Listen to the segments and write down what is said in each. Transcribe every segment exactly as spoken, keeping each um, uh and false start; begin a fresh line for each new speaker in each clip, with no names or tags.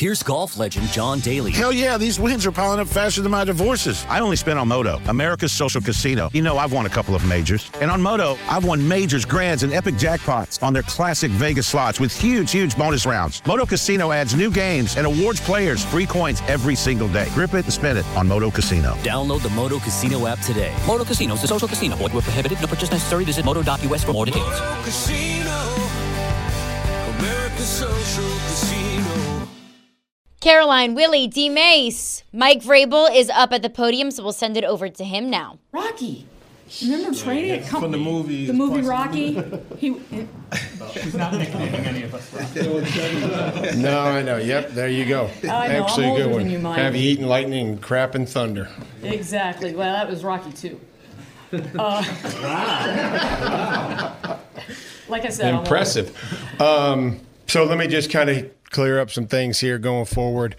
Here's golf legend John Daly.
Hell yeah, these wins are piling up faster than my divorces. I only spent on Moto, America's social casino. You know, I've won a couple of majors. And on Moto, I've won majors, grands, and epic jackpots on their classic Vegas slots with huge, huge bonus rounds. Moto Casino adds new games and awards players free coins every single day. Grip it and spin it on Moto Casino.
Download the Moto Casino app today. Moto Casino is a social casino. Void where prohibited. No purchase necessary. Visit moto dot U S for more details.
Moto Casino, America's social casino.
Caroline, Willie, D. Mace, Mike Vrabel is up at the podium, so we'll send it over to him now.
Rocky. Remember training
yeah,
at com-
from the movie.
The movie Rocky. He.
She's not nicknaming any of us. Rocky.
No, I know. Yep, there you go.
I know.
Actually,
I'm
a good
older
one.
than you, Mike.
Have you eaten lightning and crap and thunder?
Exactly. Well, that was Rocky too. Uh, like I said,
impressive. Um, so let me just kind of clear up some things here going forward.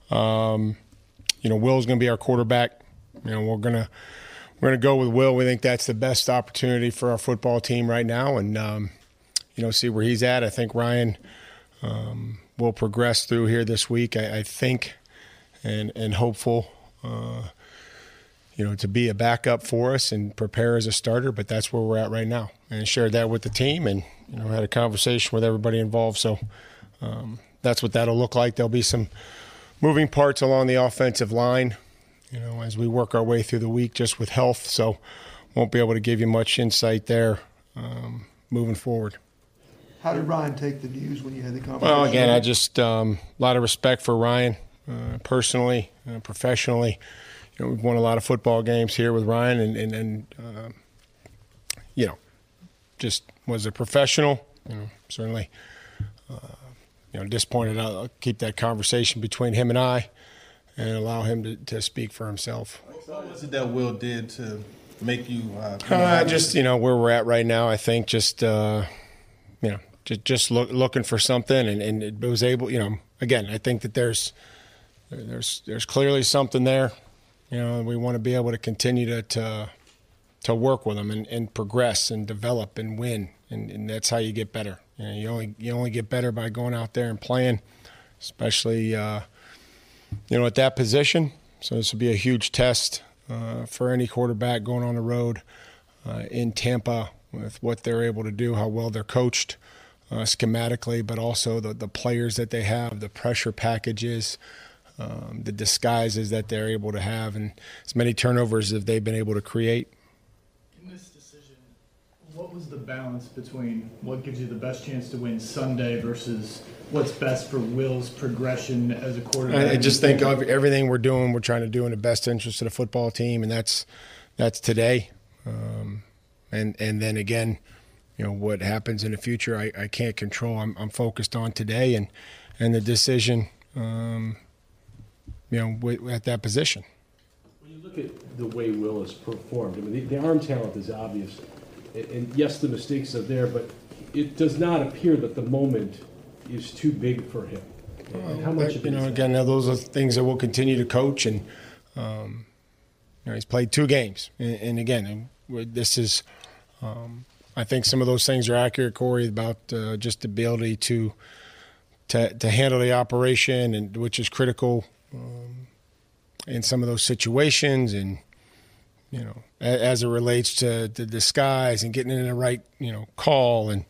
Um, you know, Will's going to be our quarterback. You know, we're gonna we're gonna go with Will. We think that's the best opportunity for our football team right now, and um, you know, see where he's at. I think Ryan um, will progress through here this week. I, I think, and and hopeful. Uh, you know, to be a backup for us and prepare as a starter, but that's where we're at right now. And shared that with the team and, you know, had a conversation with everybody involved. So um, that's what that'll look like. There'll be some moving parts along the offensive line, you know, as we work our way through the week just with health. So won't be able to give you much insight there um, moving forward.
How did Ryan take the news when you had the conversation?
Well, again, I just um, a lot of respect for Ryan uh, personally, uh, professionally. You know, we've won a lot of football games here with Ryan, and, and, and uh, you know, just was a professional. You know, certainly, uh, you know, disappointed. I'll keep that conversation between him and I, and allow him to, to speak for himself.
What was it that Will did to make you? Uh,
uh, just you know where we're at right now. I think just uh, you know just just look, looking for something, and, and it was able. You know, again, I think that there's there's there's clearly something there. You know, we want to be able to continue to to, to work with them and, and progress and develop and win, and, and that's how you get better. You know, you only you only get better by going out there and playing, especially uh, you know at that position. So this will be a huge test uh, for any quarterback going on the road uh, in Tampa with what they're able to do, how well they're coached uh, schematically, but also the the players that they have, the pressure packages. Um, the disguises that they're able to have, and as many turnovers as they've been able to create.
In this decision, what was the balance between what gives you the best chance to win Sunday versus what's best for Will's progression as a quarterback?
I, I just think of everything we're doing, we're trying to do in the best interest of the football team, and that's that's today. Um, and and then again, you know what happens in the future, I, I can't control. I'm I'm focused on today and and the decision. Um, you know, at that position.
When you look at the way Will has performed, I mean, the, the arm talent is obvious. And, and yes, the mistakes are there, but it does not appear that the moment is too big for him. And how much
you
of it
know,
is
again,
that?
those are things that we'll continue to coach. And, um, you know, he's played two games. And, and again, this is, um, I think some of those things are accurate, Corey, about uh, just the ability to, to, to handle the operation, and which is critical. Um, in some of those situations, and you know, as, as it relates to the disguise and getting in the right, you know, call and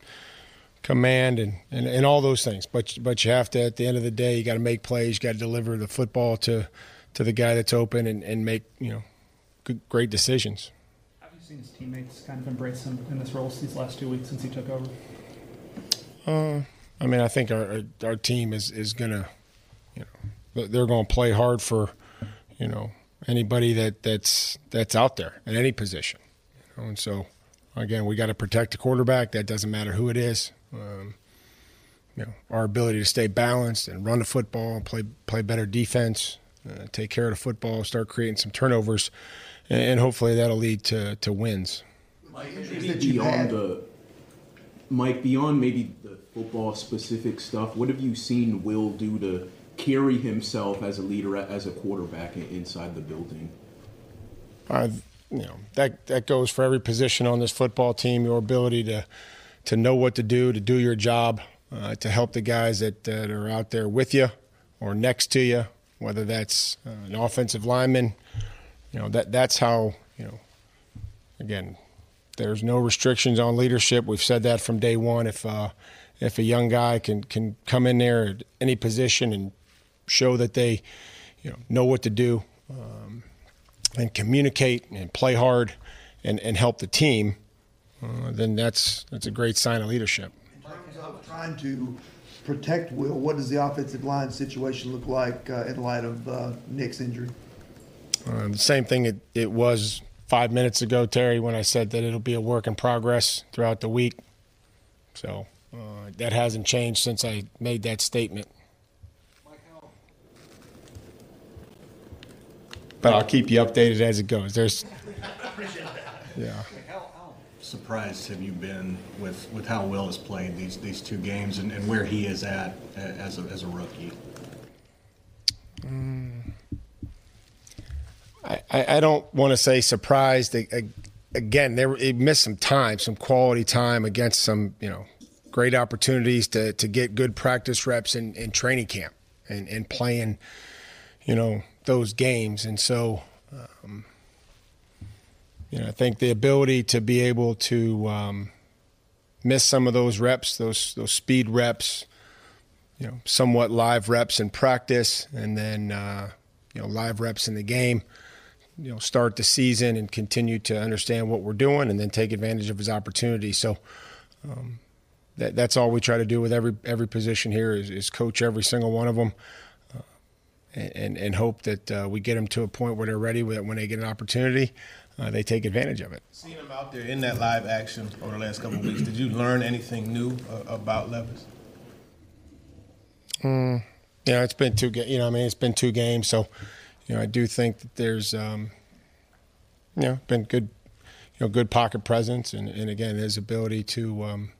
command and, and, and all those things. But but you have to, at the end of the day, you got to make plays. You got to deliver the football to to the guy that's open and, and make you know good, great decisions.
Have you seen his teammates kind of embrace him in this role these last two weeks since he took over?
Uh, I mean, I think our our, our team is is gonna, you know. They're going to play hard for, you know, anybody that, that's that's out there in any position. You know? And so, again, we got to protect the quarterback. That doesn't matter who it is. Um, you know, our ability to stay balanced and run the football and play play better defense, uh, take care of the football, start creating some turnovers, and, and hopefully that'll lead to, to wins.
Mike, maybe beyond the Mike, beyond maybe the football specific stuff, what have you seen Will do to carry himself as a leader, as a quarterback inside the building?
Uh, you know that that goes for every position on this football team. Your ability to to know what to do, to do your job, uh, to help the guys that, that are out there with you, or next to you, whether that's uh, an offensive lineman. You know, that that's how, you know, again, there's no restrictions on leadership. We've said that from day one. If uh, if a young guy can can come in there at any position and show that they, you know, know what to do, um, and communicate and play hard and, and help the team, uh, then that's that's a great sign of leadership.
In terms of trying to protect Will, what does the offensive line situation look like uh, in light of uh, Nick's injury?
Uh, the same thing it, it was five minutes ago, Terry, when I said that it'll be a work in progress throughout the week. So uh, that hasn't changed since I made that statement. But I'll keep you updated as it goes. There's, yeah.
How, how surprised have you been with, with how Will has played these these two games and, and where he is at as a, as a rookie?
Mm. I, I don't want to say surprised. Again, there he missed some time, some quality time against some, you know, great opportunities to, to get good practice reps in, in training camp and, and playing, you know, those games. And so, um, you know, I think the ability to be able to um, miss some of those reps, those those speed reps, you know, somewhat live reps in practice, and then uh, you know, live reps in the game. You know, start the season and continue to understand what we're doing, and then take advantage of his opportunity. So um, that, that's all we try to do with every every position here is, is coach every single one of them. And, and hope that uh, we get them to a point where they're ready, that when they get an opportunity, uh, they take advantage of it.
Seeing him out there in that live action over the last couple of weeks, did you learn anything new uh, about Levis?
Mm, you know, it's been two. Ga- you know, I mean, it's been two games, so you know, I do think that there's, um, you know, been good, you know, good pocket presence, and, and again, his ability to. Um,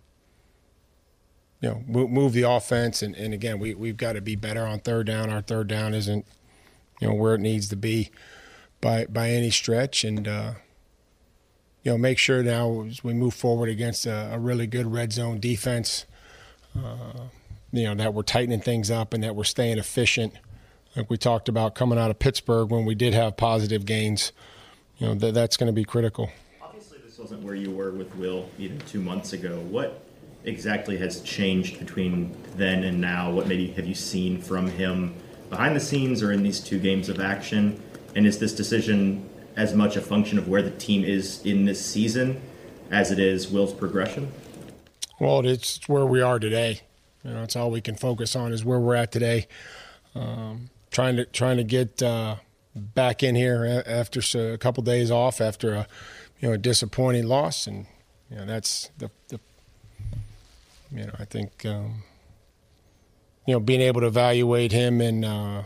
You know, move the offense, and, and again, we we've got to be better on third down. Our third down isn't, you know, where it needs to be, by by any stretch. And uh, you know, make sure now as we move forward against a, a really good red zone defense, uh, you know, that we're tightening things up and that we're staying efficient, like we talked about coming out of Pittsburgh when we did have positive gains. You know, that that's going to be critical.
Obviously, this wasn't where you were with Will even two months ago. What exactly has changed between then and now? What maybe have you seen from him behind the scenes or in these two games of action? And is this decision as much a function of where the team is in this season as it is Will's progression?
Well, it's where we are today. You know, it's all we can focus on is where we're at today. Um, trying to trying to get uh, back in here after a couple days off after a you know a disappointing loss, and you know that's the the. You know, I think, um, you know, being able to evaluate him in uh,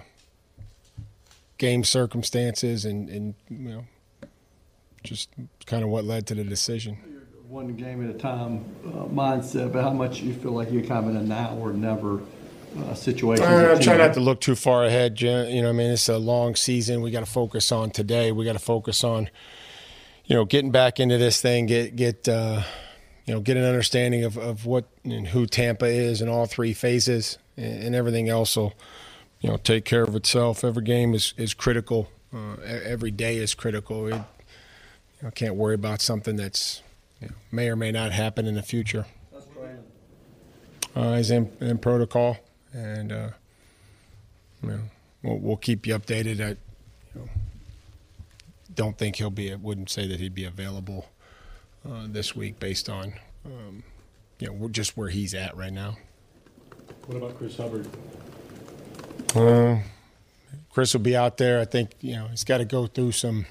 game circumstances and, and, you know, just kind of what led to the decision.
One game at a time uh, mindset, but how much you feel like you're kind of in a now or never uh, situation?
Uh, I'm trying not to look too far ahead, Jen. You know, I mean, it's a long season. We got to focus on today. We got to focus on, you know, getting back into this thing, get, get, uh, you know, get an understanding of, of what and who Tampa is in all three phases, and, and everything else will, you know, take care of itself. Every game is, is critical. Uh, every day is critical. It, you know, can't worry about something that's, you know, may or may not happen in the future. Uh, he's in, in protocol, and uh, you know, we'll, we'll keep you updated. I you know, don't think he'll be. Wouldn't say that he'd be available Uh, this week based on, um, you know, just where he's at right now.
What about Chris Hubbard?
Uh, Chris will be out there. I think, you know, he's got to go through some,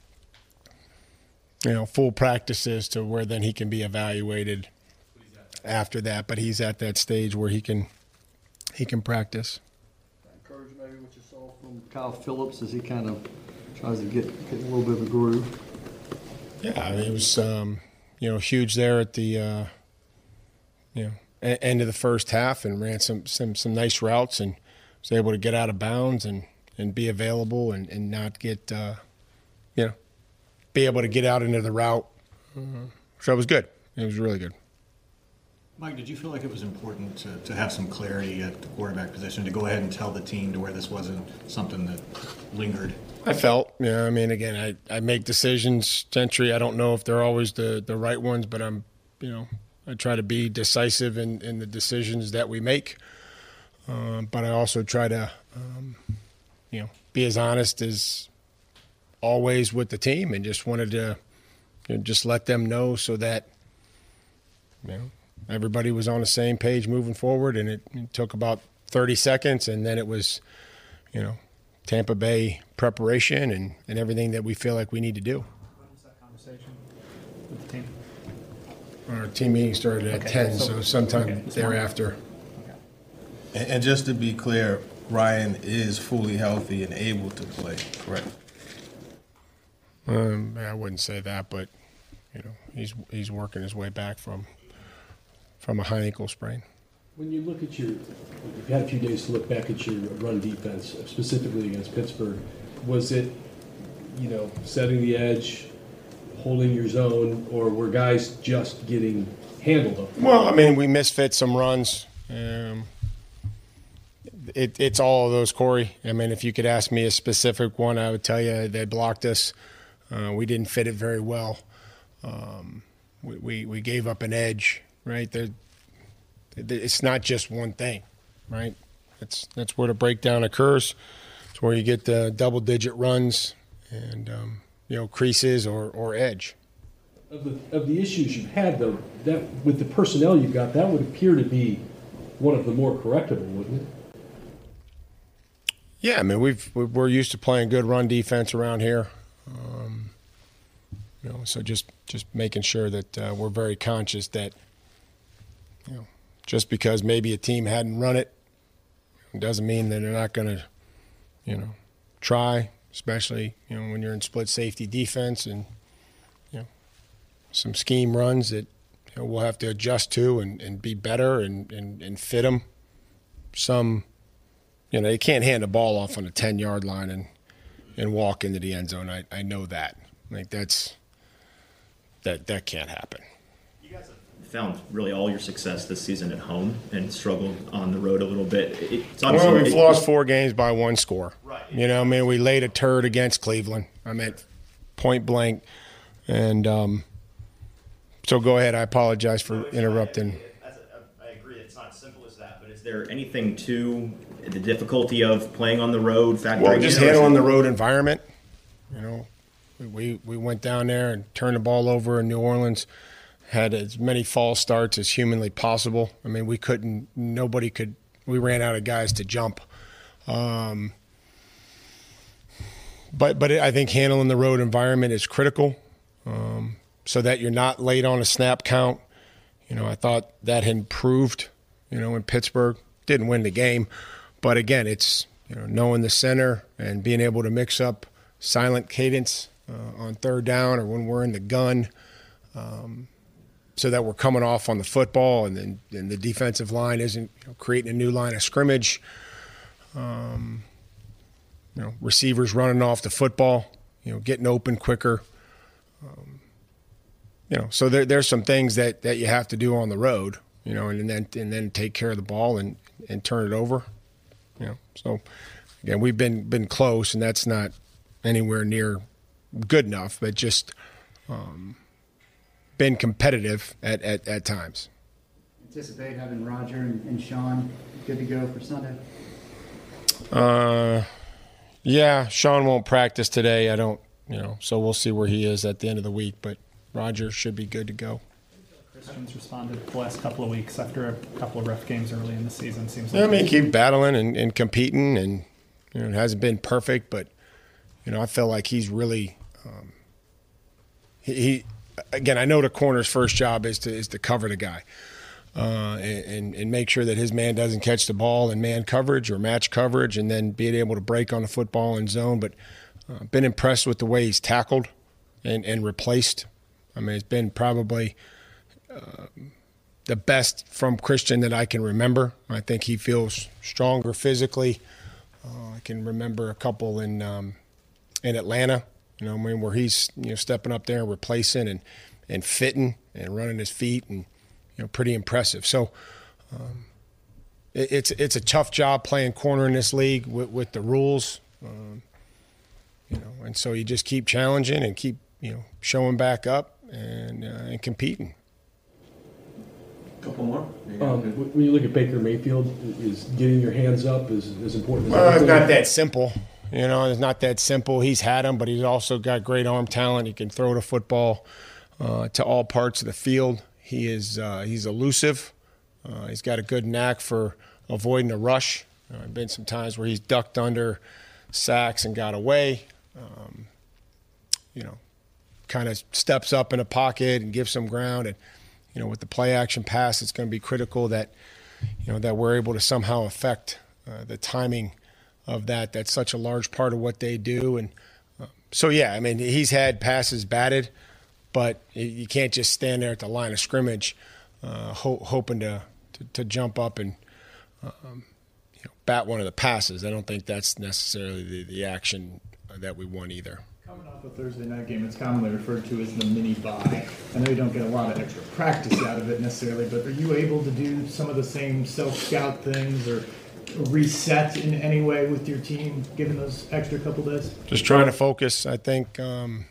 you know, full practices to where then he can be evaluated after that. But he's at that stage where he can, he can practice.
Encourage maybe what you saw from Kyle Phillips as he kind of tries to get, get a little bit of a groove.
Yeah, I mean, it was, um, you know, huge there at the, uh, you know, a- end of the first half, and ran some, some, some nice routes, and was able to get out of bounds and, and be available and, and not get, uh, you know, be able to get out into the route. Mm-hmm. So it was good. It was really good.
Mike, did you feel like it was important to, to have some clarity at the quarterback position, to go ahead and tell the team to where this wasn't something that lingered?
I felt, yeah, I mean, again, I, I make decisions, Gentry. I don't know if they're always the, the right ones, but I'm, you know, I try to be decisive in, in the decisions that we make. Uh, but I also try to, um, you know, be as honest as always with the team, and just wanted to, you know, just let them know so that, you know, everybody was on the same page moving forward. And it, it took about thirty seconds, and then it was, you know, Tampa Bay preparation and, and everything that we feel like we need to do.
What was that conversation with the team?
Our team meeting started at
okay,
ten, so,
so
sometime
okay,
thereafter.
Okay.
And, and just to be clear, Ryan is fully healthy and able to play, correct?
Um, I wouldn't say that, but you know, he's he's working his way back from from a high ankle sprain.
When you look at your, you've had a few days to look back at your run defense, specifically against Pittsburgh. Was it, you know, setting the edge, holding your zone, or were guys just getting handled up?
Well, I mean, we misfit some runs. Um, it, it's all of those, Corey. I mean, if you could ask me a specific one, I would tell you they blocked us. Uh, we didn't fit it very well. Um, we, we we gave up an edge, right? There, it's not just one thing, right? That's that's where the breakdown occurs. It's where you get the double-digit runs and um, you know, creases or, or edge.
Of the of the issues you've had, though, that with the personnel you've got, that would appear to be one of the more correctable, wouldn't it?
Yeah, I mean, we've we're used to playing good run defense around here. Um, you know, so just just making sure that uh, we're very conscious that, you know, just because maybe a team hadn't run it doesn't mean that they're not going to, you know, try, especially, you know, when you're in split safety defense and, you know, some scheme runs that, you know, we'll have to adjust to and, and be better and, and, and fit them. Some, you know, you can't hand the ball off on a ten-yard line and, and walk into the end zone. I, I know that. Like, that's that that can't happen.
Found really all your success this season at home and struggled on the road a little bit. It's
well, we've
it,
lost four games by one score.
Right.
You know, I mean, we laid a turd against Cleveland. I mean, point blank. And um, so go ahead. I apologize for
no,
interrupting.
As a, I agree it's not as simple as that, but is there anything to the difficulty of playing on the road? Factoring
Well, just
in,
handling the road environment. You know, we, we went down there and turned the ball over in New Orleans. Had as many false starts as humanly possible. I mean, we couldn't, nobody could, we ran out of guys to jump. Um, but but I think handling the road environment is critical um, so that you're not late on a snap count. You know, I thought that had improved, you know, in Pittsburgh. Didn't win the game. But again, it's, you know, knowing the center and being able to mix up silent cadence uh, on third down or when we're in the gun. Um, so that we're coming off on the football and then and the defensive line isn't, you know, creating a new line of scrimmage. Um, you know, receivers running off the football, you know, getting open quicker. Um, you know, so there, there's some things that, that you have to do on the road, you know, and then and then take care of the ball and, and turn it over. You know, so again, we've been been close, and that's not anywhere near good enough, but just um, been competitive at, at, at times.
Anticipate having Roger and, and Sean good to go for Sunday?
Uh, yeah, Sean won't practice today. I don't, you know, so we'll see where he is at the end of the week, but Roger should be good to go.
Christian's responded the last couple of weeks after a couple of rough games early in the season. Seems like
yeah, I mean, keep battling and, and competing, and you know, it hasn't been perfect, but you know, I feel like he's really um, he, he. Again, I know the corner's first job is to is to cover the guy uh, and and make sure that his man doesn't catch the ball in man coverage or match coverage, and then being able to break on the football in zone. But uh, been impressed with the way he's tackled and and replaced. I mean, it's been probably Uh, the best from Christian that I can remember. I think he feels stronger physically. Uh, I can remember a couple in um, in Atlanta, you know, I mean, where he's, you know, stepping up there and replacing and and fitting and running his feet and you know, pretty impressive. So um, it, it's it's a tough job playing corner in this league with, with the rules, um, you know, and so you just keep challenging and keep, you know, showing back up and uh, and competing.
Couple more. Um, when you look at Baker Mayfield, is getting your hands up is as important as
Well, it's
everything?
not that simple. You know, it's not that simple. He's had him, but he's also got great arm talent. He can throw the football uh, to all parts of the field. He is uh, he's elusive. Uh, he's got a good knack for avoiding a rush. There have been some times where he's ducked under sacks and got away. Um, you know, kind of steps up in a pocket and gives some ground. And you know, with the play action pass, it's going to be critical that, you know, that we're able to somehow affect uh, the timing of that. That's such a large part of what they do. And uh, so, yeah, I mean, he's had passes batted, but you can't just stand there at the line of scrimmage uh, ho- hoping to, to, to jump up and um, you know, bat one of the passes. I don't think that's necessarily the, the action that we want either.
Coming off a Thursday night game, it's commonly referred to as the mini bye. I know you don't get a lot of extra practice out of it necessarily, but are you able to do some of the same self-scout things or reset in any way with your team, given those extra couple days?
Just trying to focus, I think. Um,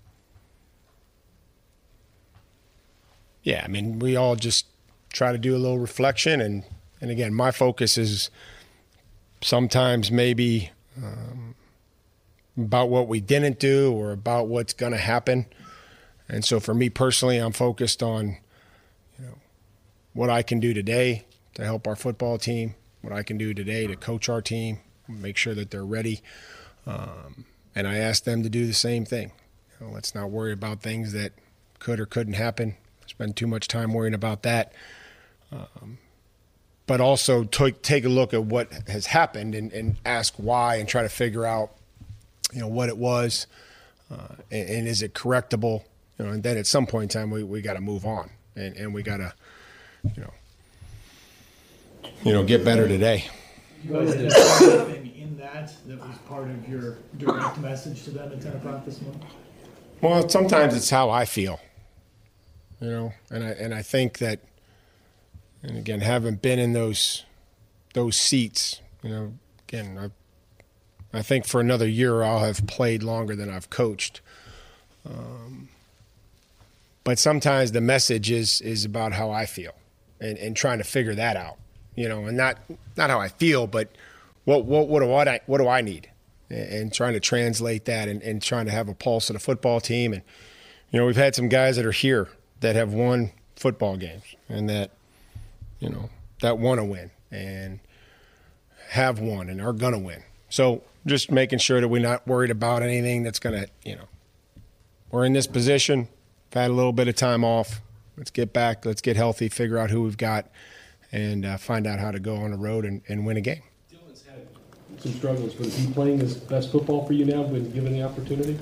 yeah, I mean, we all just try to do a little reflection. And, and again, my focus is sometimes maybe um, – about what we didn't do or about what's going to happen. And so for me personally, I'm focused on, you know, what I can do today to help our football team, what I can do today to coach our team, make sure that they're ready. Um, and I ask them to do the same thing. You know, let's not worry about things that could or couldn't happen. Spend too much time worrying about that. Um, but also t- take a look at what has happened and, and ask why and try to figure out, you know, what it was, uh, and, and is it correctable? You know, and then at some point in time, we, we got to move on, and, and we got to, you know, you know, get better today.
You guys did anything in that that was part of your direct message to them at ten o'clock this morning?
Well, sometimes it's how I feel, you know, and I and I think that, and again, having been in those those seats, you know, again, I've I think for another year I'll have played longer than I've coached. Um, but sometimes the message is is about how I feel and, and trying to figure that out, you know, and not not how I feel, but what what what do I what do I need, and, and trying to translate that and, and trying to have a pulse of the football team. And you know, we've had some guys that are here that have won football games and that, you know, that want to win and have won and are gonna win. So just making sure that we're not worried about anything that's going to, you know, we're in this position, we've had a little bit of time off. Let's get back, let's get healthy, figure out who we've got, and uh, find out how to go on the road and, and win a game.
Dylan's had some struggles, but is he playing his best football for you now when given the opportunity?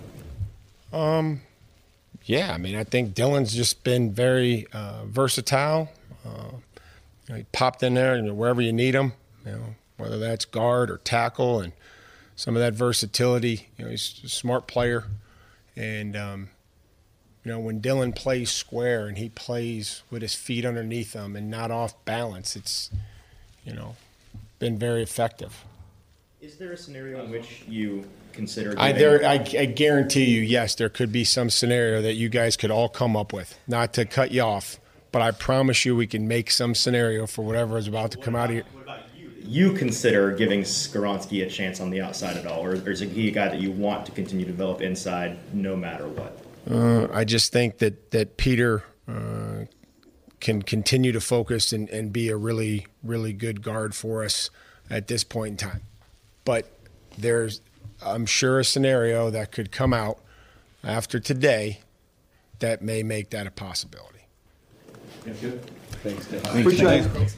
Um, yeah, I mean, I think Dylan's just been very uh, versatile. Uh, you know, he popped in there, you know, wherever you need him, you know, whether that's guard or tackle, and some of that versatility. You know, he's a smart player. And, um, you know, when Dylan plays square and he plays with his feet underneath him and not off balance, it's, you know, been very effective.
Is there a scenario in which you consider
I,
giving-
there, I, I guarantee you, yes, there could be some scenario that you guys could all come up with, not to cut you off, but I promise you we can make some scenario for whatever is about to come out of here.
You consider giving Skoronski a chance on the outside at all, or is he a guy that you want to continue to develop inside no matter what?
Uh, I just think that that Peter uh, can continue to focus and, and be a really, really good guard for us at this point in time. But there's, I'm sure, a scenario that could come out after today that may make that a possibility.
That's good. Thanks, Dave.
Appreciate it.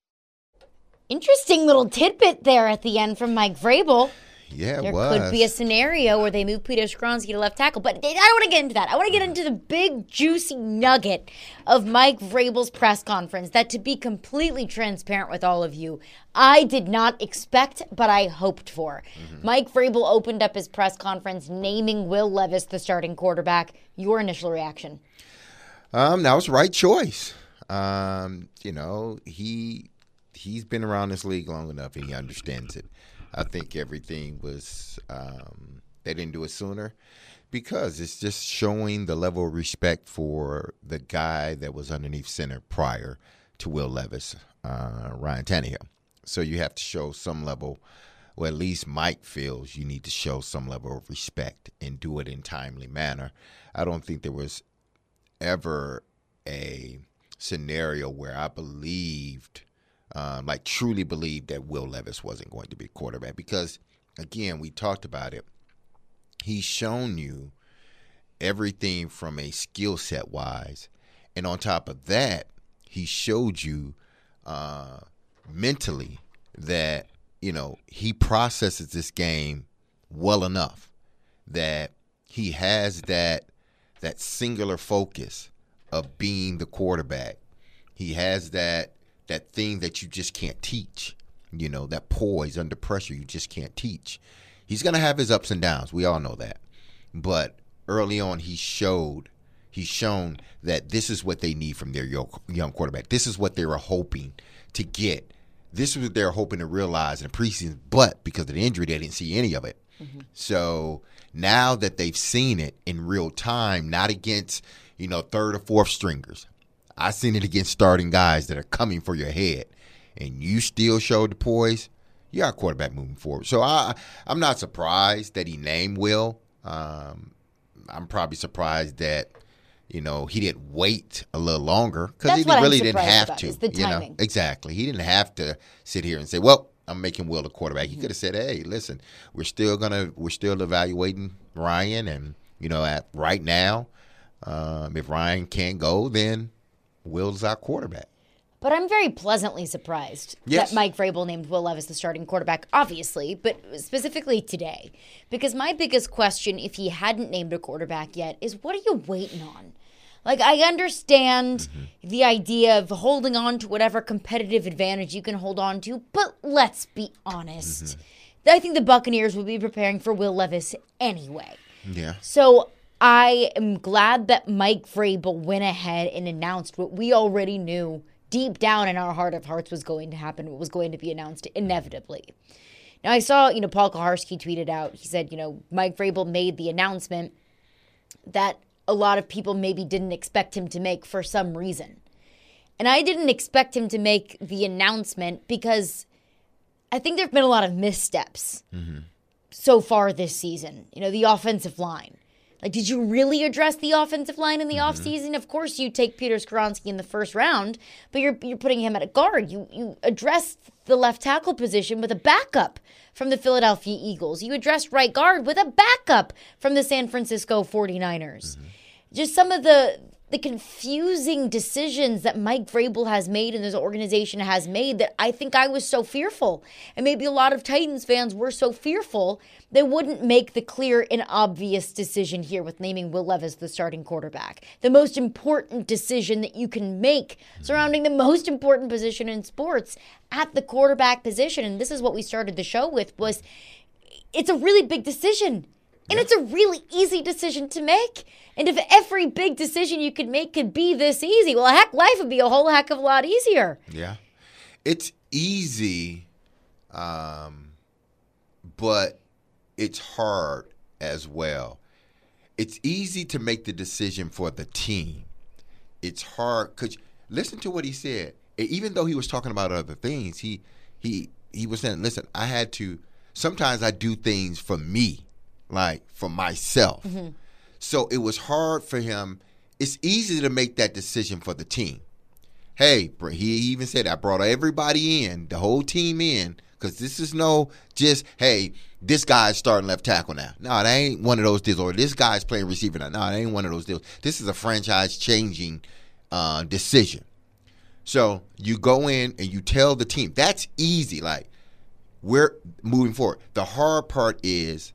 Interesting little tidbit there at the end from Mike Vrabel.
Yeah, it
there
was.
could be a scenario where they move Peter Skoronski to left tackle, but I don't want to get into that. I want to get into the big, juicy nugget of Mike Vrabel's press conference that, to be completely transparent with all of you, I did not expect, but I hoped for. Mm-hmm. Mike Vrabel opened up his press conference naming Will Levis the starting quarterback. Your initial reaction?
Um, that was the right choice. Um, you know, he he's been around this league long enough and he understands it. I think everything was um, they didn't do it sooner because it's just showing the level of respect for the guy that was underneath center prior to Will Levis, uh, Ryan Tannehill. So you have to show some level, or at least Mike feels you need to show some level of respect and do it in timely manner. I don't think there was ever a scenario where I believed, um, like truly believed that Will Levis wasn't going to be quarterback because, again, we talked about it. He's shown you everything from a skill set wise, and on top of that, he showed you uh, mentally that, you know, he processes this game well enough that he has that that singular focus of being the quarterback. He has that that thing that you just can't teach, you know, that poise under pressure you just can't teach. He's going to have his ups and downs. We all know that. But early on he showed, he's shown that this is what they need from their young quarterback. This is what they were hoping to get. This is what they were hoping to realize in the preseason, but because of the injury, they didn't see any of it. Mm-hmm. So now that they've seen it in real time, not against, you know, third or fourth stringers. I've seen it against starting guys that are coming for your head, and you still showed the poise. You got a quarterback moving forward. So I, I'm not surprised that he named Will. Um, I'm probably surprised that, you know, he didn't wait a little longer because he really didn't have to.
The
you know,
timing.
exactly. He didn't have to sit here and say, "Well, I'm making Will the quarterback." He could have said, "Hey, listen, we're still gonna, we're still evaluating Ryan, and you know, at right now, um, if Ryan can't go, then Will's our quarterback."
But I'm very pleasantly surprised
yes.
that Mike Vrabel named Will Levis the starting quarterback, obviously, but specifically today. Because my biggest question, if he hadn't named a quarterback yet, is what are you waiting on? Like, I understand mm-hmm. the idea of holding on to whatever competitive advantage you can hold on to, but let's be honest. Mm-hmm. I think the Buccaneers will be preparing for Will Levis anyway.
Yeah.
So I am glad that Mike Vrabel went ahead and announced what we already knew deep down in our heart of hearts was going to happen, what was going to be announced inevitably. Now, I saw, you know, Paul Kaharski tweeted out, he said, you know, Mike Vrabel made the announcement that a lot of people maybe didn't expect him to make for some reason. And I didn't expect him to make the announcement because I think there have been a lot of missteps mm-hmm. so far this season. You know, the offensive line. Like, did you really address the offensive line in the mm-hmm. offseason? Of course, you take Peter Skoronski in the first round, but you're you're putting him at a guard. You you addressed the left tackle position with a backup from the Philadelphia Eagles. You addressed right guard with a backup from the San Francisco forty-niners. Mm-hmm. Just some of the the confusing decisions that Mike Vrabel has made and this organization has made that I think I was so fearful. And maybe a lot of Titans fans were so fearful they wouldn't make the clear and obvious decision here with naming Will Levis the starting quarterback. The most important decision that you can make surrounding the most important position in sports at the quarterback position. And this is what we started the show with, was it's a really big decision. And it's a really easy decision to make. And if every big decision you could make could be this easy, well, heck, life would be a whole heck of a lot easier.
Yeah. It's easy, um, but it's hard as well. It's easy to make the decision for the team. It's hard because listen to what he said. Even though he was talking about other things, he he he was saying, listen, I had to, sometimes I do things for me. Like for myself. Mm-hmm. So it was hard for him. It's easy to make that decision for the team. Hey, he even said, I brought everybody in, the whole team in, because this is no just, hey, this guy's starting left tackle now. No, that ain't one of those deals. Or this guy's playing receiver now. No, that ain't one of those deals. This is a franchise-changing uh, decision. So you go in and you tell the team. That's easy. Like, we're moving forward. The hard part is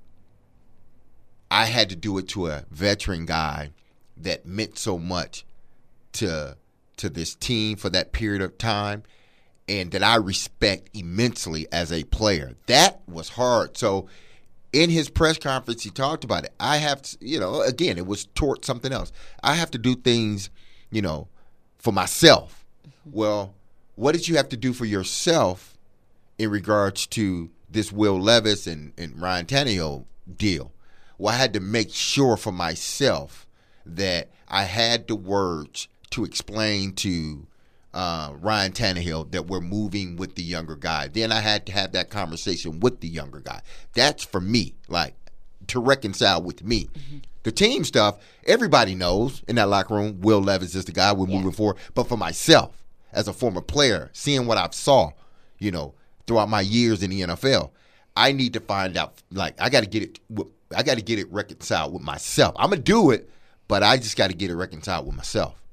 I had to do it to a veteran guy that meant so much to to this team for that period of time and that I respect immensely as a player. That was hard. So in his press conference, he talked about it. I have to, you know, again, it was toward something else. I have to do things, you know, for myself. Well, what did you have to do for yourself in regards to this Will Levis and, and Ryan Tannehill deal? Well, I had to make sure for myself that I had the words to explain to uh, Ryan Tannehill that we're moving with the younger guy. Then I had to have that conversation with the younger guy. That's for me, like, to reconcile with me. Mm-hmm. The team stuff, everybody knows in that locker room, Will Levis is the guy we're yeah. moving for. But for myself, as a former player, seeing what I've saw, you know, throughout my years in the N F L, I need to find out, like, I got to get it I got to get it reconciled with myself. I'm going to do it, but I just got to get it reconciled with myself.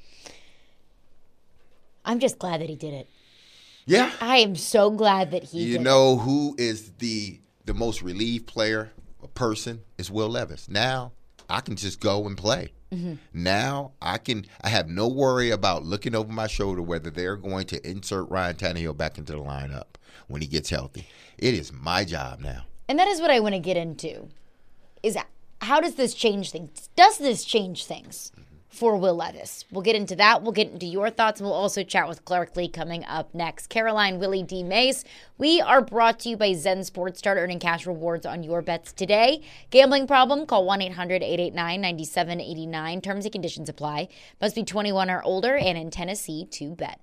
I'm just glad that he did it.
Yeah.
I am so glad that he
you
did
know
it.
who is the the most relieved player or person is Will Levis. Now I can just go and play. Mm-hmm. Now I can I have no worry about looking over my shoulder whether they're going to insert Ryan Tannehill back into the lineup when he gets healthy. It is my job now.
And that is what I want to get into. Is how does this change things? Does this change things for Will Levis? We'll get into that. We'll get into your thoughts, and we'll also chat with Clark Lee coming up next. Caroline, Willie D. Mace. We are brought to you by Zen Sports. Start earning cash rewards on your bets today. Gambling problem? Call one eight hundred eight eight nine nine seven eight nine. Terms and conditions apply. Must be twenty-one or older and in Tennessee to bet.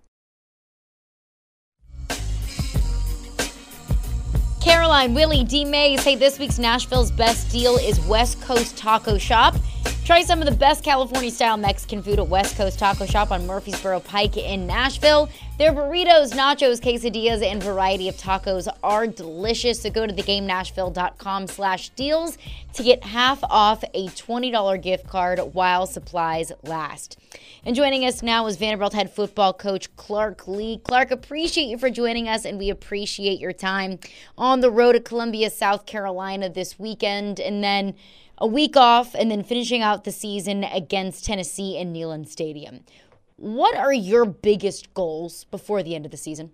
Caroline, Willie, D. Mays. Hey, this week's Nashville's best deal is West Coast Taco Shop. Try some of the best California-style Mexican food at West Coast Taco Shop on Murfreesboro Pike in Nashville. Their burritos, nachos, quesadillas, and variety of tacos are delicious. So go to theGameNashville.com slash deals to get half off a twenty dollars gift card while supplies last. And joining us now is Vanderbilt head football coach Clark Lee. Clark, appreciate you for joining us, and we appreciate your time on the road to Columbia, South Carolina this weekend, and then a week off, and then finishing out the season against Tennessee in Neyland Stadium. What are your biggest goals before the end of the season?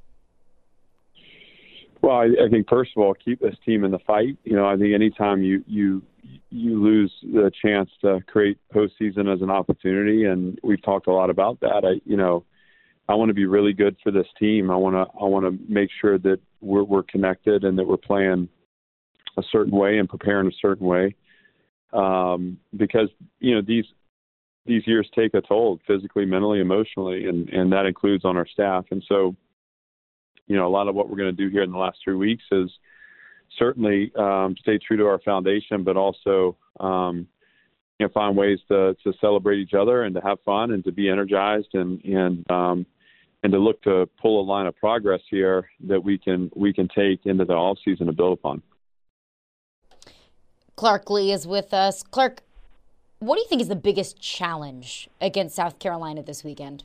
Well, I, I think, first of all, keep this team in the fight. You know, I think anytime you you you lose the chance to create postseason as an opportunity, and we've talked a lot about that. I, you know, I want to be really good for this team. I want to I want to make sure that we're we're connected and that we're playing a certain way and preparing a certain way. Um, because, you know, these these years take a toll physically, mentally, emotionally, and, and that includes on our staff. And so, you know, a lot of what we're going to do here in the last three weeks is certainly um, stay true to our foundation, but also, um, you know, find ways to, to celebrate each other and to have fun and to be energized and, and, um, and to look to pull a line of progress here that we can, we can take into the off season to build upon.
Clark Lee is with us. Clark, what do you think is the biggest challenge against South Carolina this weekend?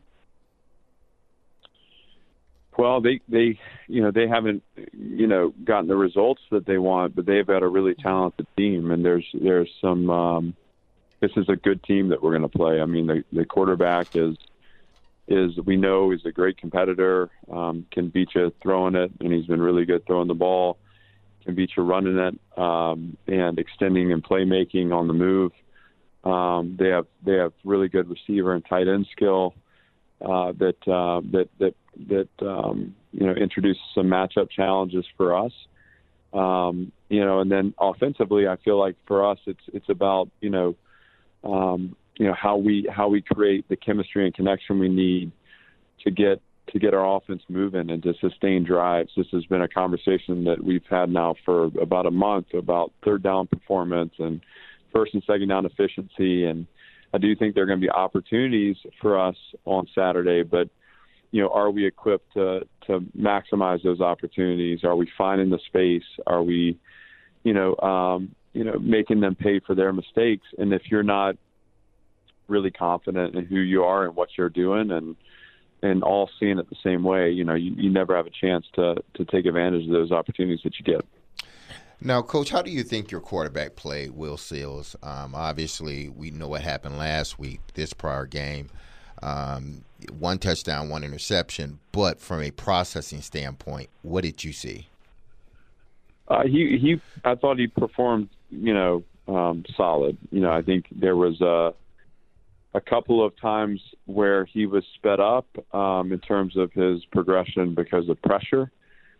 Well, they, they, you know, they haven't, you know, gotten the results that they want, but they've got a really talented team, and there's, there's some. Um, this is a good team that we're going to play. I mean, the, the quarterback is, is we know he's a great competitor, um, can beat you throwing it, and he's been really good throwing the ball. Can beat you running it, um, and extending and playmaking on the move. Um, they have they have really good receiver and tight end skill uh, that uh, that that that um, you know introduces some matchup challenges for us. Um, you know, and then offensively, I feel like for us, it's it's about you know um, you know how we how we create the chemistry and connection we need to get. to get our offense moving and to sustain drives. This has been a conversation that we've had now for about a month about third down performance and first and second down efficiency. And I do think there are going to be opportunities for us on Saturday, but, you know, are we equipped to, to maximize those opportunities? Are we finding the space? Are we, you know, um, you know, making them pay for their mistakes? And if you're not really confident in who you are and what you're doing and, and all seeing it the same way, you know, you, you never have a chance to to take advantage of those opportunities that you get.
Now, Coach, how do you think your quarterback played, Will Seals? Um, obviously, we know what happened last week, this prior game. Um, one touchdown, one interception. But from a processing standpoint, what did you see?
Uh, he, he, I thought he performed, you know, um, solid. You know, I think there was a, a couple of times where he was sped up um, in terms of his progression because of pressure.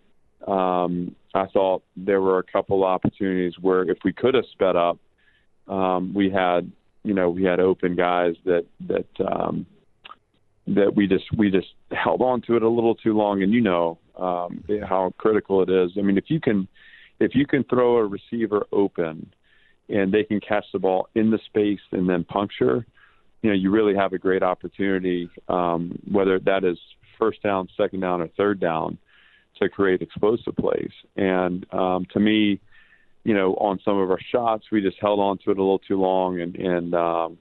Um, I thought there were a couple opportunities where if we could have sped up, um, we had, you know, we had open guys that that um, that we just we just held on to it a little too long. And you know um, how critical it is. I mean, if you can if you can throw a receiver open and they can catch the ball in the space and then puncture, you know, you really have a great opportunity, um, whether that is first down, second down, or third down, to create explosive plays. And um, to me, you know, on some of our shots, we just held on to it a little too long. And, and, um,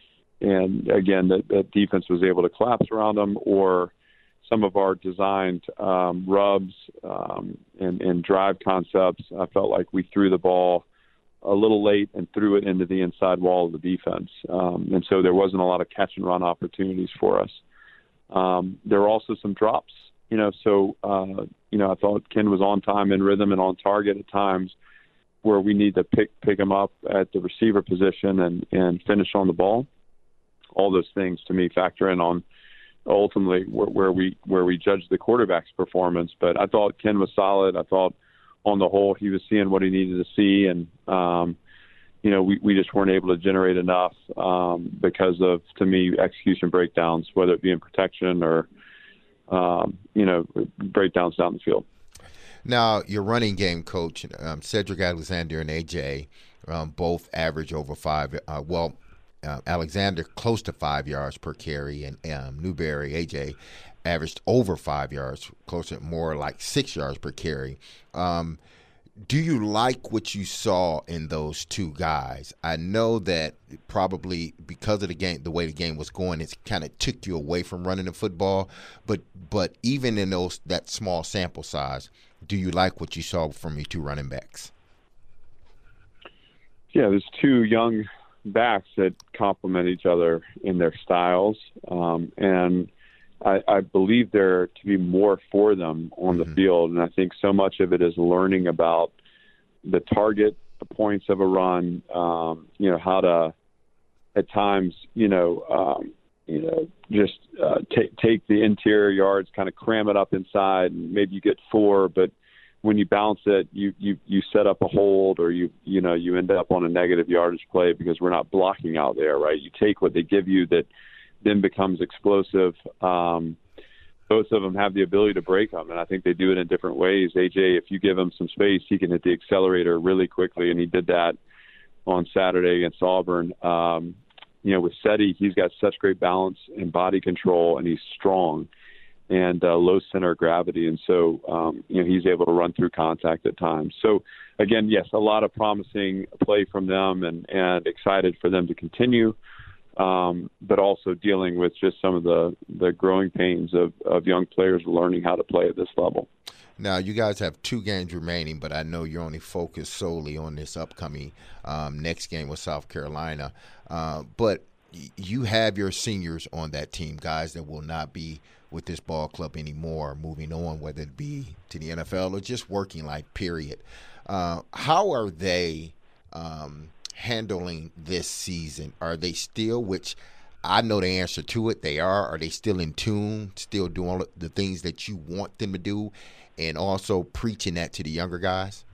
and again, the, the defense was able to collapse around them, or some of our designed um, rubs um, and, and drive concepts, I felt like we threw the ball a little late and threw it into the inside wall of the defense. Um, and so there wasn't a lot of catch and run opportunities for us. Um, there were also some drops, you know, so, uh, you know, I thought Ken was on time, in rhythm, and on target at times where we need to pick, pick him up at the receiver position and, and finish on the ball. All those things to me factor in on ultimately where, where we, where we judge the quarterback's performance. But I thought Ken was solid. I thought, on the whole, he was seeing what he needed to see, and um, you know, we, we just weren't able to generate enough um, because of, to me, execution breakdowns, whether it be in protection or um, you know, breakdowns down the field.
Now, your running game coach, um, Cedric Alexander and A J, um, both average over five. Uh, well, uh, Alexander close to five yards per carry, and um, Newberry, A J, averaged over five yards, closer, more like six yards per carry. Um, do you like what you saw in those two guys? I know that probably because of the game, the way the game was going, it's kind of took you away from running the football. But but even in those that small sample size, do you like what you saw from your two running backs?
Yeah, there's two young backs that complement each other in their styles, um, and I, I believe there to be more for them on the mm-hmm. field. And I think so much of it is learning about the target, the points of a run, um, you know, how to, at times, you know, um, you know, just uh, take take the interior yards, kind of cram it up inside, and maybe you get four, but when you bounce it, you, you, you set up a hold, or you, you know, you end up on a negative yardage play because we're not blocking out there, right? You take what they give you that then becomes explosive. Um, both of them have the ability to break them, and I think they do it in different ways. A J, if you give him some space, he can hit the accelerator really quickly, and he did that on Saturday against Auburn. Um, you know, with Seti, he's got such great balance and body control, and he's strong and uh, low center of gravity, and so um, you know, he's able to run through contact at times. So again, yes, a lot of promising play from them, and, and excited for them to continue. Um, but also dealing with just some of the, the growing pains of, of young players learning how to play at this level.
Now, you guys have two games remaining, but I know you're only focused solely on this upcoming um, next game with South Carolina. Uh, but y- you have your seniors on that team, guys that will not be with this ball club anymore, moving on, whether it be to the N F L or just working life, period. Uh, how are they um, – handling this season? Are they still, which I know the answer to it, they are, are they still in tune, still doing all the things that you want them to do, and also preaching that to the younger guys?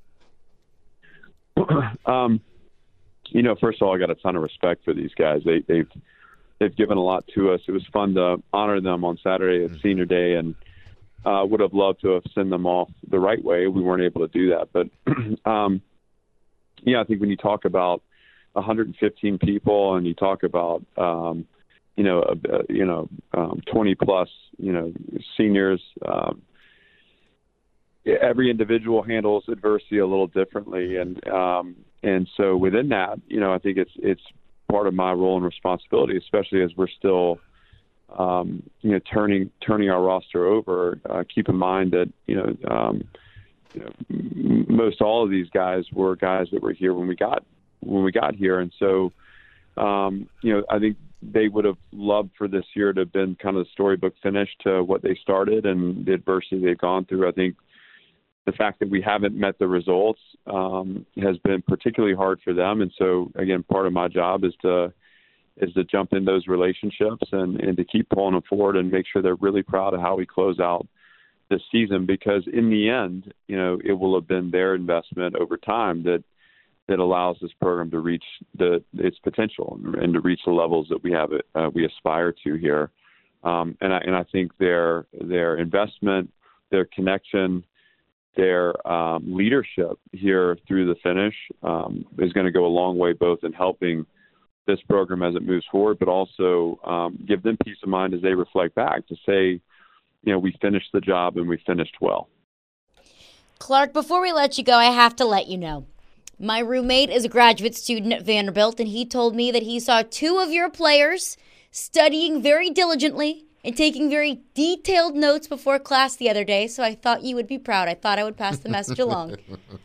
Um, you know, first of all, I got a ton of respect for these guys. They, they've they've given a lot to us. It was fun to honor them on Saturday at mm-hmm. Senior Day, and uh, would have loved to have sent them off the right way. We weren't able to do that, but um, yeah, I think when you talk about one hundred fifteen people and you talk about, um, you know, uh, you know, um, twenty plus, you know, seniors, um, every individual handles adversity a little differently. And, um, and so within that, you know, I think it's, it's part of my role and responsibility, especially as we're still, um, you know, turning, turning our roster over. Uh, keep in mind that, you know, um, You know, most all of these guys were guys that were here when we got when we got here, and so um, you know, I think they would have loved for this year to have been kind of the storybook finish to what they started and the adversity they've gone through. I think the fact that we haven't met the results um, has been particularly hard for them, and so again, part of my job is to is to jump in those relationships and, and to keep pulling them forward and make sure they're really proud of how we close out this season, because in the end, you know, it will have been their investment over time that that allows this program to reach the its potential and to reach the levels that we have uh, we aspire to here. Um, and I and I think their their investment, their connection, their um, leadership here through the finish um, is going to go a long way, both in helping this program as it moves forward, but also um, give them peace of mind as they reflect back to say, you know, we finished the job and we finished well.
Clark, before we let you go, I have to let you know. My roommate is a graduate student at Vanderbilt, and he told me that he saw two of your players studying very diligently and taking very detailed notes before class the other day, so I thought you would be proud. I thought I would pass the message along.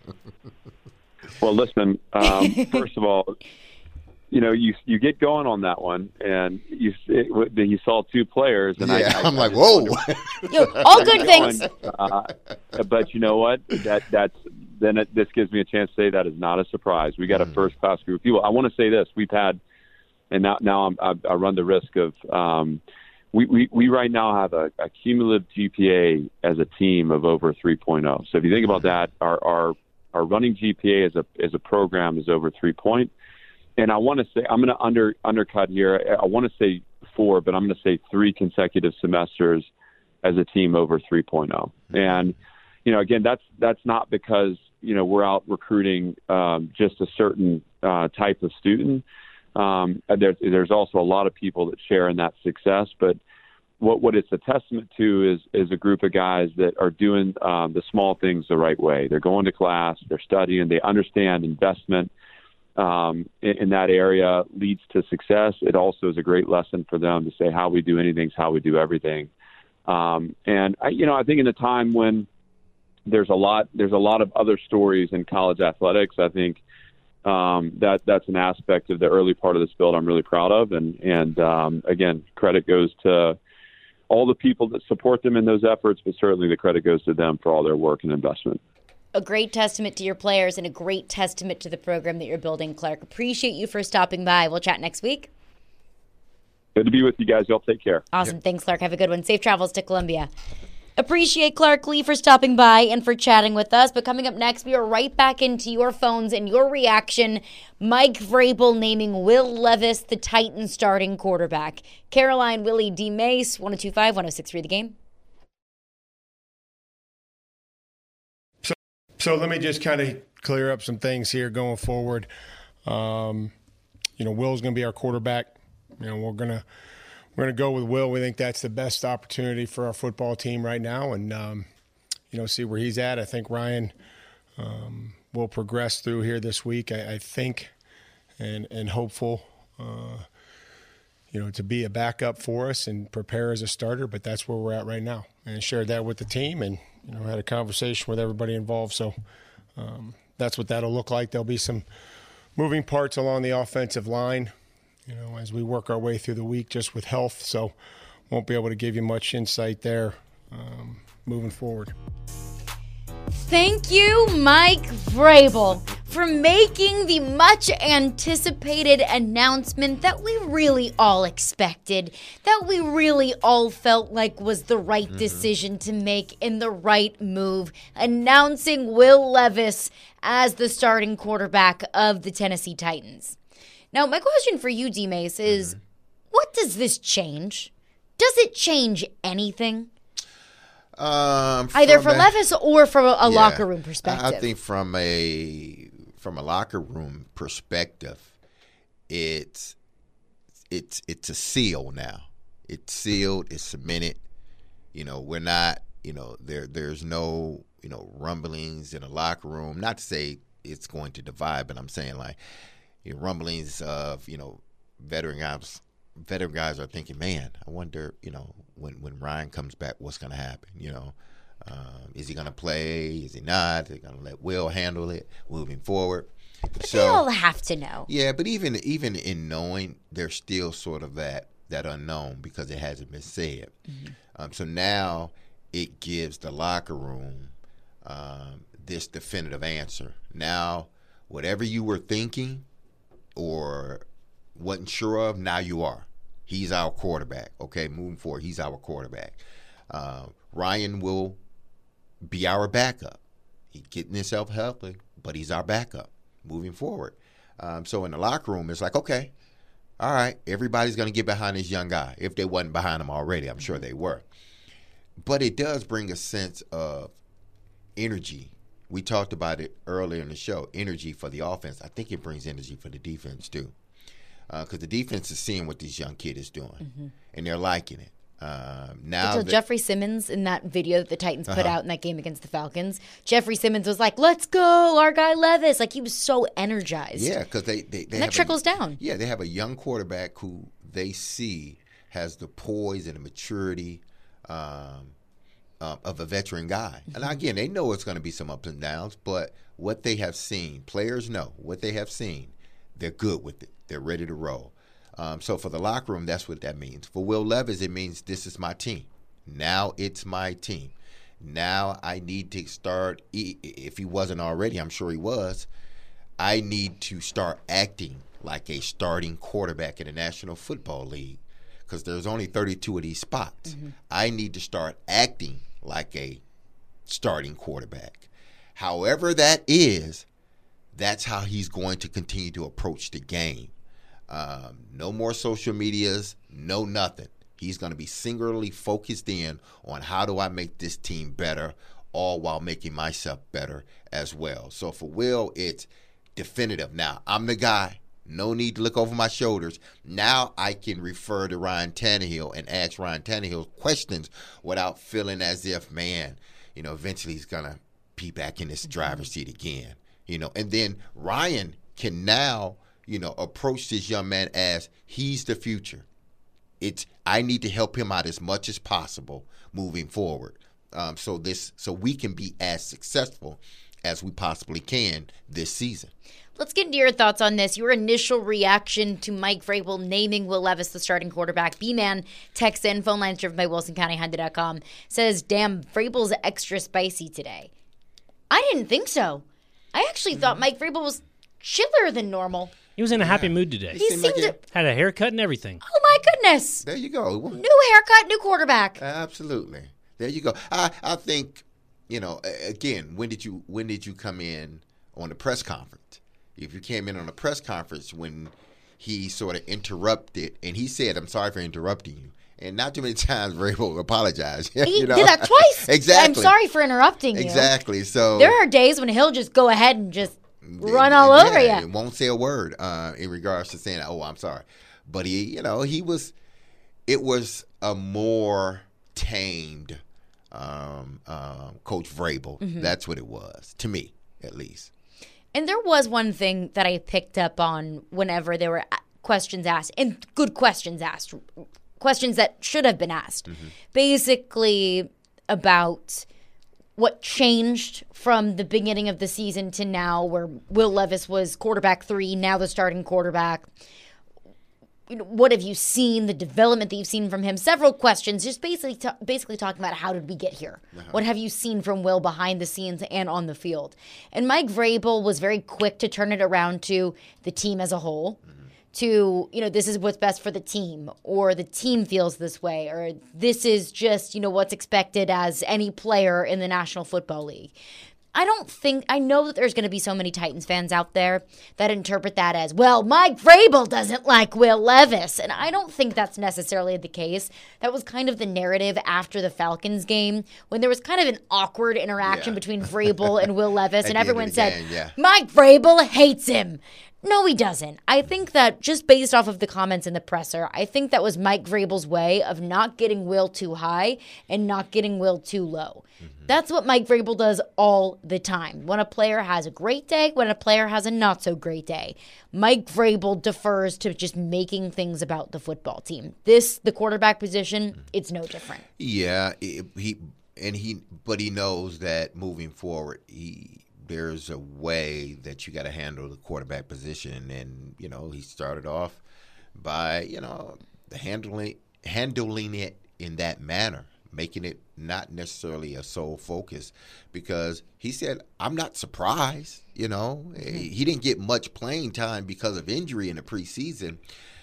Well, listen, um, first of all, you know, you you get going on that one, and you it, you saw two players, and
yeah,
I, I,
I'm like, whoa.
Yo, all good things.
Uh, but you know what? That that's then it, this gives me a chance to say that is not a surprise. We got a first class group of people. I want to say this: we've had, and now now I'm, I, I run the risk of. Um, we, we we right now have a, a cumulative G P A as a team of over three point oh. So if you think about that, our our our running G P A as a as a program is over three point. And I want to say, I'm going to under undercut here. I want to say four, but I'm going to say three consecutive semesters as a team over three point oh. And, you know, again, that's that's not because, you know, we're out recruiting um, just a certain uh, type of student. Um, there, there's also a lot of people that share in that success. But what what it's a testament to is is a group of guys that are doing um, the small things the right way. They're going to class, they're studying, they understand investment. Um, in, in that area leads to success. It also is a great lesson for them to say how we do anything is how we do everything. Um, and I, you know, I think in a time when there's a lot, there's a lot of other stories in college athletics, I think um, that that's an aspect of the early part of this build I'm really proud of. And, and um, again, credit goes to all the people that support them in those efforts, but certainly the credit goes to them for all their work and investment.
A great testament to your players and a great testament to the program that you're building, Clark. Appreciate you for stopping by. We'll chat next week.
Good to be with you guys. Y'all take care.
Awesome. Yep. Thanks, Clark. Have a good one. Safe travels to Columbia. Appreciate Clark Lee for stopping by and for chatting with us. But coming up next, we are right back into your phones and your reaction. Mike Vrabel naming Will Levis the Titans starting quarterback. Caroline, Willie, D. Mace, one oh two five, one oh six three The Game.
So let me just kind of clear up some things here going forward. Um, you know, Will's going to be our quarterback. You know, we're gonna we're gonna go with Will. We think that's the best opportunity for our football team right now, and um, you know, see where he's at. I think Ryan um, will progress through here this week. I, I think, and and hopeful, uh, you know, to be a backup for us and prepare as a starter. But that's where we're at right now, and shared that with the team and. You know, had a conversation with everybody involved, so um, that's what that'll look like. There'll be some moving parts along the offensive line, you know, as we work our way through the week just with health, so won't be able to give you much insight there um, moving forward.
Thank you, Mike Vrabel, for making the much-anticipated announcement that we really all expected, that we really all felt like was the right mm-hmm. decision to make and the right move, announcing Will Levis as the starting quarterback of the Tennessee Titans. Now, my question for you, D-Mace, is mm-hmm. what does this change? Does it change anything?
Um,
Either for
a,
Levis or from a, a
yeah,
locker room perspective.
I think from a from a locker room perspective, it's it's it's a seal now. It's sealed. It's cemented. You know, we're not. You know, there there's no you know rumblings in a locker room. Not to say it's going to divide, but I'm saying like you know, rumblings of you know veteran guys. Veteran guys are thinking, man, I wonder, you know, when, when Ryan comes back, what's going to happen? You know, um, is he going to play? Is he not? Is he going to let Will handle it moving forward?
But
so,
they all have to know.
Yeah, but even even in knowing, there's still sort of that that unknown because it hasn't been said. Mm-hmm. Um, so now it gives the locker room um, this definitive answer. Now, whatever you were thinking or wasn't sure of, now you are. He's our quarterback. Okay, moving forward, he's our quarterback. Uh, Ryan will be our backup. He's getting himself healthy, but he's our backup moving forward. Um, so in the locker room, it's like, okay, all right, everybody's going to get behind this young guy. If they wasn't behind him already, I'm sure they were. But it does bring a sense of energy. We talked about it earlier in the show, energy for the offense. I think it brings energy for the defense too. Because uh, the defense is seeing what this young kid is doing, mm-hmm. and they're liking it. Um, now
so
that,
Jeffrey Simmons, in that video that the Titans put
uh-huh.
out in that game against the Falcons, Jeffrey Simmons was like, let's go, our guy Levis. Like, he was so energized.
Yeah, because they, they, they
and that trickles
a,
down.
Yeah, they have a young quarterback who they see has the poise and the maturity um, um, of a veteran guy. Mm-hmm. And again, they know it's going to be some ups and downs, but what they have seen, players know what they have seen, they're good with it. They're ready to roll. Um, so for the locker room, that's what that means. For Will Levis, it means this is my team. Now it's my team. Now I need to start, if he wasn't already, I'm sure he was, I need to start acting like a starting quarterback in the National Football League because there's only thirty-two of these spots. Mm-hmm. I need to start acting like a starting quarterback. However that is, that's how he's going to continue to approach the game. Um, no more social medias, no nothing. He's going to be singularly focused in on how do I make this team better, all while making myself better as well. So for Will, it's definitive. Now, I'm the guy. No need to look over my shoulders. Now I can refer to Ryan Tannehill and ask Ryan Tannehill questions without feeling as if, man, you know, eventually he's going to be back in this driver's seat again. You know, and then Ryan can now, you know, approach this young man as he's the future. It's I need to help him out as much as possible moving forward, um, so this so we can be as successful as we possibly can this season.
Let's get into your thoughts on this. Your initial reaction to Mike Vrabel naming Will Levis the starting quarterback. B-Man texts in, phone lines driven by Wilson County Honda dot com, says, damn, Vrabel's extra spicy today. I didn't think so. I actually mm-hmm. thought Mike Vrabel was chiller than normal.
He was in a happy mood today.
He, he seemed like to...
had a haircut and everything.
Oh, my goodness.
There you go.
New haircut, new quarterback.
Absolutely. There you go. I, I think, you know, again, when did you when did you come in on the press conference? If you came in on a press conference when he sort of interrupted, and he said, I'm sorry for interrupting you. And not too many times Vrabel apologized.
He
you know?
did that twice.
Exactly.
I'm sorry for interrupting you.
Exactly. So
there are days when he'll just go ahead and just run all
yeah,
over you.
And won't say a word uh, in regards to saying, oh, I'm sorry. But he, you know, he was, it was a more tamed um, um, Coach Vrabel. Mm-hmm. That's what it was, to me, at least.
And there was one thing that I picked up on whenever there were questions asked, and good questions asked, questions that should have been asked, mm-hmm. basically about what changed from the beginning of the season to now, where Will Levis was quarterback three, now the starting quarterback. You know, what have you seen, the development that you've seen from him? Several questions, just basically t- basically talking about how did we get here? Uh-huh. What have you seen from Will behind the scenes and on the field? And Mike Vrabel was very quick to turn it around to the team as a whole, mm-hmm. to, you know, this is what's best for the team, or the team feels this way, or this is just, you know, what's expected as any player in the National Football League. I don't think, I know that there's going to be so many Titans fans out there that interpret that as, well, Mike Vrabel doesn't like Will Levis. And I don't think that's necessarily the case. That was kind of the narrative after the Falcons game, when there was kind of an awkward interaction yeah. between Vrabel and Will Levis, and everyone said, game, yeah. Mike Vrabel hates him. No, he doesn't. I think that just based off of the comments in the presser, I think that was Mike Vrabel's way of not getting Will too high and not getting Will too low. Mm-hmm. That's what Mike Vrabel does all the time. When a player has a great day, when a player has a not so great day, Mike Vrabel defers to just making things about the football team. This, the quarterback position, mm-hmm. it's no different.
Yeah, it, he and he, but he knows that moving forward, he. There's a way that you got to handle the quarterback position, and you know he started off by you know handling handling it in that manner. making it not necessarily a sole focus, because he said, I'm not surprised. You know, mm-hmm. he didn't get much playing time because of injury in the preseason.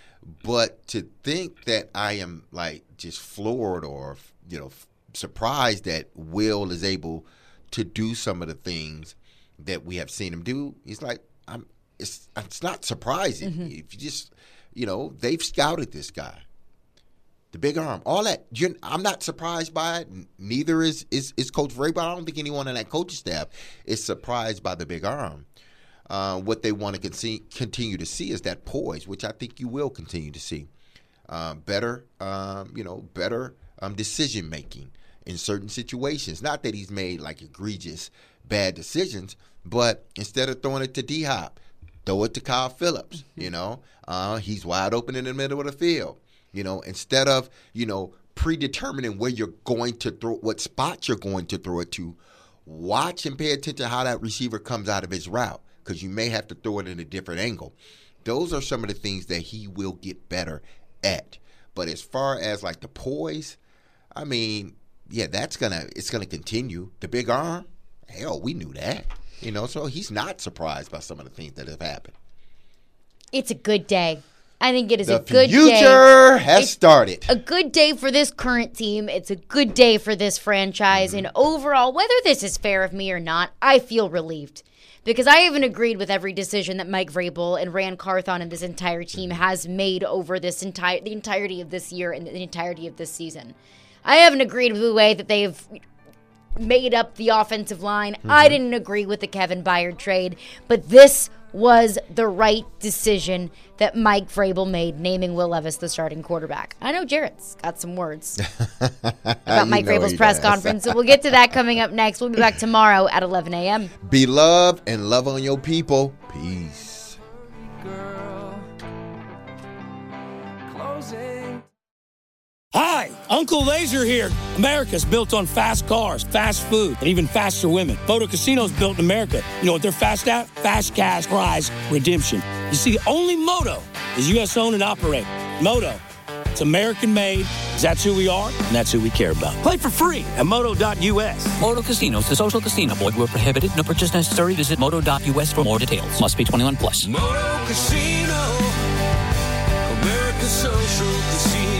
But to think that I am like just floored or, you know, surprised that Will is able to do some of the things that we have seen him do, he's like, I'm. It's it's not surprising. Mm-hmm. If you just, you know, they've scouted this guy, the big arm, all that. You're, I'm not surprised by it. Neither is is, is Coach Vrabel. I don't think anyone on that coaching staff is surprised by the big arm. Uh, what they want to con- continue to see is that poise, which I think you will continue to see. Um, better, um, you know, better um, decision making in certain situations. Not that he's made like egregious bad decisions, but instead of throwing it to D-Hop, throw it to Kyle Phillips. Mm-hmm. You know, uh, he's wide open in the middle of the field. You know, instead of, you know, predetermining where you're going to throw, what spot you're going to throw it to, watch and pay attention to how that receiver comes out of his route, because you may have to throw it in a different angle. Those are some of the things that he will get better at. But as far as like the poise, I mean, yeah, that's gonna it's gonna continue. The big arm, hell, we knew that. You know, so he's not surprised by some of the things that have happened.
It's a good day. I think it is
the
a good day.
The future has it's started.
A good day for this current team. It's a good day for this franchise. Mm-hmm. And overall, whether this is fair of me or not, I feel relieved. Because I haven't agreed with every decision that Mike Vrabel and Ran Carthon and this entire team has made over this entire the entirety of this year and the entirety of this season. I haven't agreed with the way that they've made up the offensive line. Mm-hmm. I didn't agree with the Kevin Byard trade, but this was the right decision that Mike Vrabel made, naming Will Levis the starting quarterback. I know Jarrett's got some words about Mike Vrabel's press does. conference, so we'll get to that coming up next. We'll be back tomorrow at eleven a.m.
Be loved and love on your people. Peace.
Girl, closing.
Hi, Uncle Laser here. America's built on fast cars, fast food, and even faster women. Moto Casino's built in America. You know what they're fast at? Fast cash prize redemption. You see, only Moto is U S owned and operated. Moto, it's American made. That's who we are, and that's who we care about. Play for free at moto dot u s.
Moto Casinos, the social casino. Void where prohibited. No purchase necessary. Visit moto dot u s for more details. Must be twenty-one plus.
Moto Casino, America's social casino.